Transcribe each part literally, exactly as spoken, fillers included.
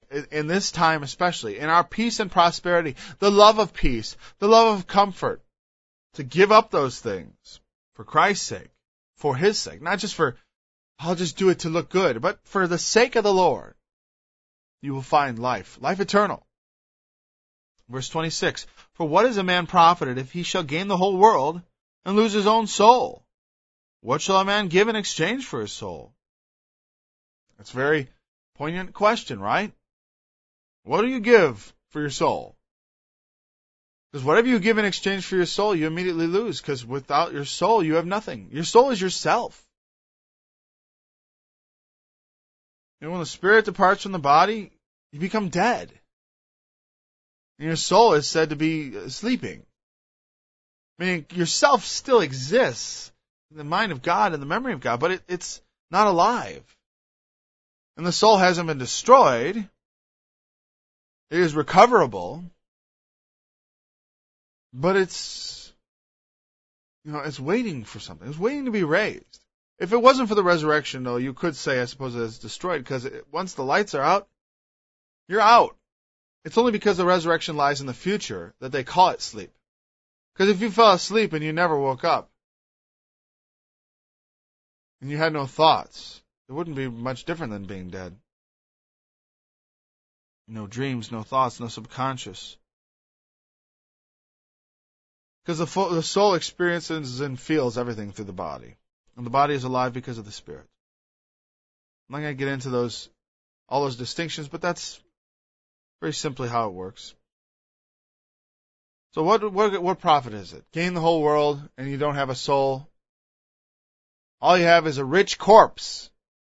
in this time especially, in our peace and prosperity, the love of peace, the love of comfort, to give up those things for Christ's sake, for His sake, not just for, I'll just do it to look good, but for the sake of the Lord, you will find life, life eternal. Verse twenty-six, for what is a man profited if he shall gain the whole world and lose his own soul? What shall a man give in exchange for his soul? That's a very poignant question, right? What do you give for your soul? Because whatever you give in exchange for your soul, you immediately lose, because without your soul, you have nothing. Your soul is yourself. And when the spirit departs from the body, you become dead. And your soul is said to be sleeping. Meaning yourself still exists in the mind of God and the memory of God, but it, it's not alive. And the soul hasn't been destroyed. It is recoverable. But it's, you know, it's waiting for something. It's waiting to be raised. If it wasn't for the resurrection, though, you could say, I suppose, that it's destroyed, because it, once the lights are out, you're out. It's only because the resurrection lies in the future that they call it sleep. Because if you fell asleep and you never woke up, and you had no thoughts, it wouldn't be much different than being dead. No dreams, no thoughts, no subconscious. Because the, fo- the soul experiences and feels everything through the body. And the body is alive because of the spirit. I'm not going to get into those, all those distinctions, but that's very simply how it works. So what, what, what profit is it? Gain the whole world and you don't have a soul. All you have is a rich corpse.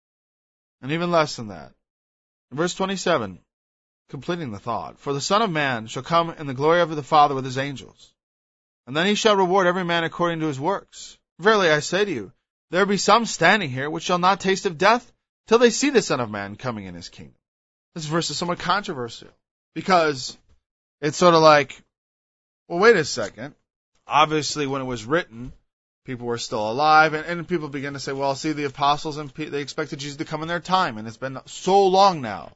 And even less than that. In verse twenty-seven, completing the thought, for the Son of Man shall come in the glory of the Father with his angels. And then he shall reward every man according to his works. Verily I say to you, there be some standing here which shall not taste of death till they see the Son of Man coming in his kingdom. This verse is somewhat controversial because it's sort of like, well, wait a second. Obviously, when it was written, people were still alive, and, and people began to say, well, see, the apostles, and they expected Jesus to come in their time, and it's been so long now.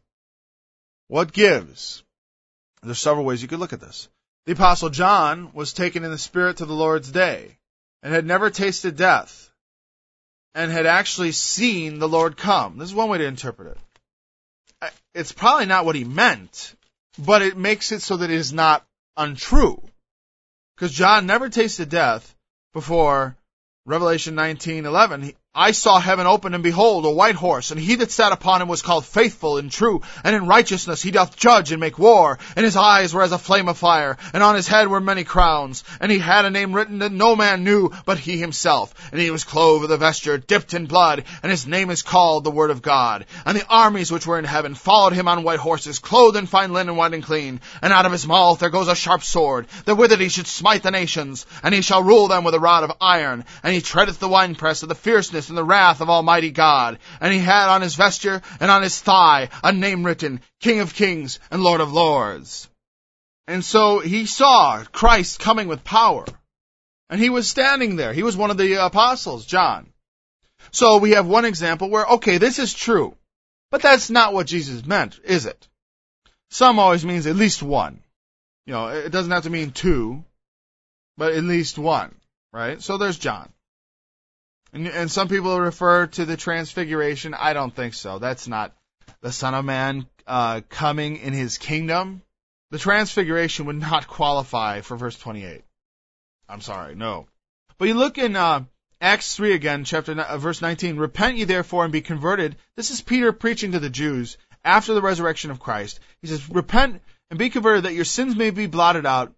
What gives? There's several ways you could look at this. The Apostle John was taken in the Spirit to the Lord's day and had never tasted death and had actually seen the Lord come. This is one way to interpret it. It's probably not what he meant, but it makes it so that it is not untrue. Because John never tasted death before Revelation nineteen eleven. I saw heaven open, and behold, a white horse, and he that sat upon him was called Faithful and True, and in righteousness he doth judge and make war, and his eyes were as a flame of fire, and on his head were many crowns, and he had a name written that no man knew but he himself, and he was clothed with a vesture dipped in blood, and his name is called the Word of God. And the armies which were in heaven followed him on white horses, clothed in fine linen, white and clean, and out of his mouth there goes a sharp sword, that with it he should smite the nations, and he shall rule them with a rod of iron, and he treadeth the winepress of the fierceness and the wrath of Almighty God. And he had on his vesture and on his thigh a name written, King of Kings and Lord of Lords. And so he saw Christ coming with power. And he was standing there. He was one of the apostles, John. So we have one example where, okay, this is true. But that's not what Jesus meant, is it? Some always means at least one. You know, it doesn't have to mean two, but at least one, right? So there's John. And, and some people refer to the transfiguration. I don't think so. That's not the Son of Man uh, coming in his kingdom. The transfiguration would not qualify for verse twenty-eight. I'm sorry, no. But you look in uh, Acts three again, chapter uh, verse nineteen. Repent ye therefore and be converted. This is Peter preaching to the Jews after the resurrection of Christ. He says, repent and be converted that your sins may be blotted out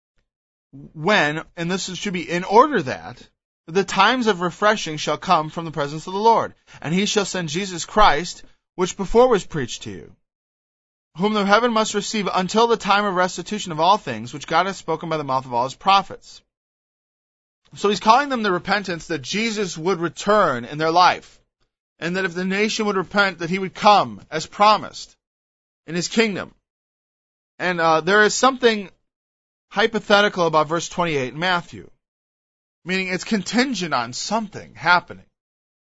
when, and this should be in order that, the times of refreshing shall come from the presence of the Lord, and he shall send Jesus Christ, which before was preached to you, whom the heaven must receive until the time of restitution of all things, which God hath spoken by the mouth of all his prophets. So he's calling them the repentance that Jesus would return in their life, and that if the nation would repent, that he would come as promised in his kingdom. And uh, there is something hypothetical about verse twenty-eight in Matthew. Meaning it's contingent on something happening.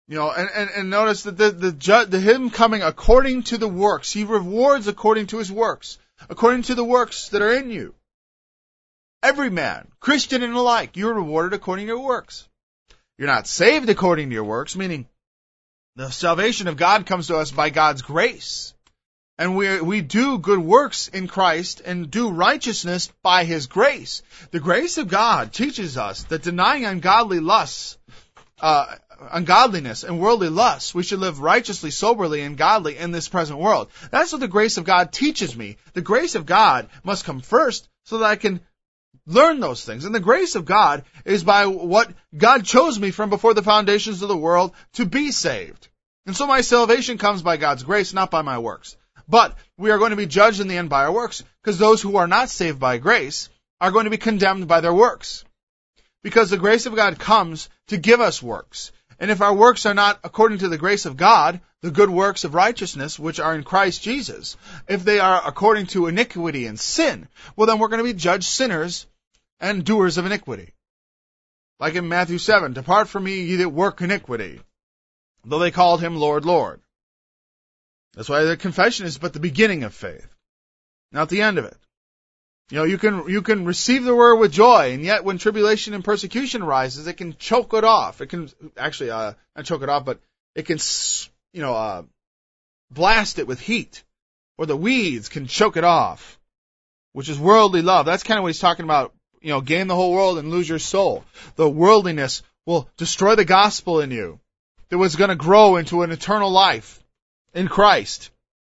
You know, and, and, and notice that the, the, ju- the him coming according to the works, he rewards according to his works, according to the works that are in you. Every man, Christian and alike, you're rewarded according to your works. You're not saved according to your works, meaning the salvation of God comes to us by God's grace. And we we do good works in Christ and do righteousness by His grace. The grace of God teaches us that denying ungodly lusts, uh, ungodliness and worldly lusts, we should live righteously, soberly, and godly in this present world. That's what the grace of God teaches me. The grace of God must come first so that I can learn those things. And the grace of God is by what God chose me from before the foundations of the world to be saved. And so my salvation comes by God's grace, not by my works. But we are going to be judged in the end by our works, because those who are not saved by grace are going to be condemned by their works. Because the grace of God comes to give us works. And if our works are not according to the grace of God, the good works of righteousness, which are in Christ Jesus, if they are according to iniquity and sin, well then we're going to be judged sinners and doers of iniquity. Like in Matthew seven, depart from me, ye that work iniquity, though they called him Lord, Lord. That's why the confession is but the beginning of faith, not the end of it. You know, you can you can receive the word with joy, and yet when tribulation and persecution arises, it can choke it off. It can actually uh, not choke it off, but it can you know uh, blast it with heat, or the weeds can choke it off, which is worldly love. That's kind of what he's talking about. You know, gain the whole world and lose your soul. The worldliness will destroy the gospel in you that was going to grow into an eternal life in Christ.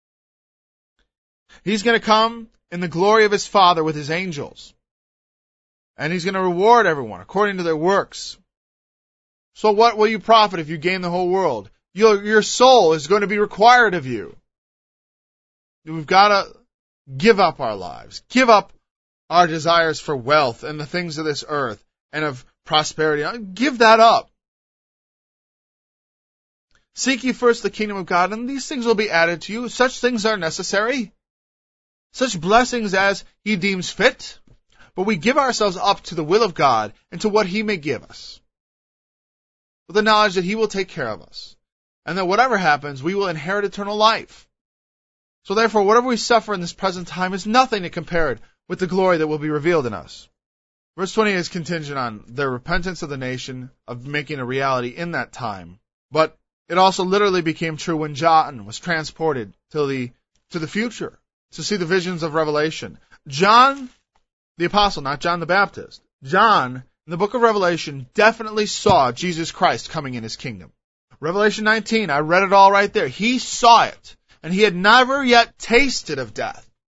He's going to come in the glory of his Father with his angels. And he's going to reward everyone according to their works. So what will you profit if you gain the whole world? Your, your soul is going to be required of you. We've got to give up our lives. Give up our desires for wealth and the things of this earth and of prosperity. Give that up. Seek ye first the kingdom of God, and these things will be added to you. Such things are necessary. Such blessings as he deems fit. But we give ourselves up to the will of God and to what he may give us, with the knowledge that he will take care of us, and that whatever happens, we will inherit eternal life. So therefore, whatever we suffer in this present time is nothing to compare it with the glory that will be revealed in us. Verse twenty is contingent on the repentance of the nation, of making a reality in that time. But it also literally became true when John was transported to the to the future to see the visions of Revelation. John, the apostle, not John the Baptist, John, in the book of Revelation, definitely saw Jesus Christ coming in his kingdom. Revelation nineteen, I read it all right there. He saw it, and he had never yet tasted of death.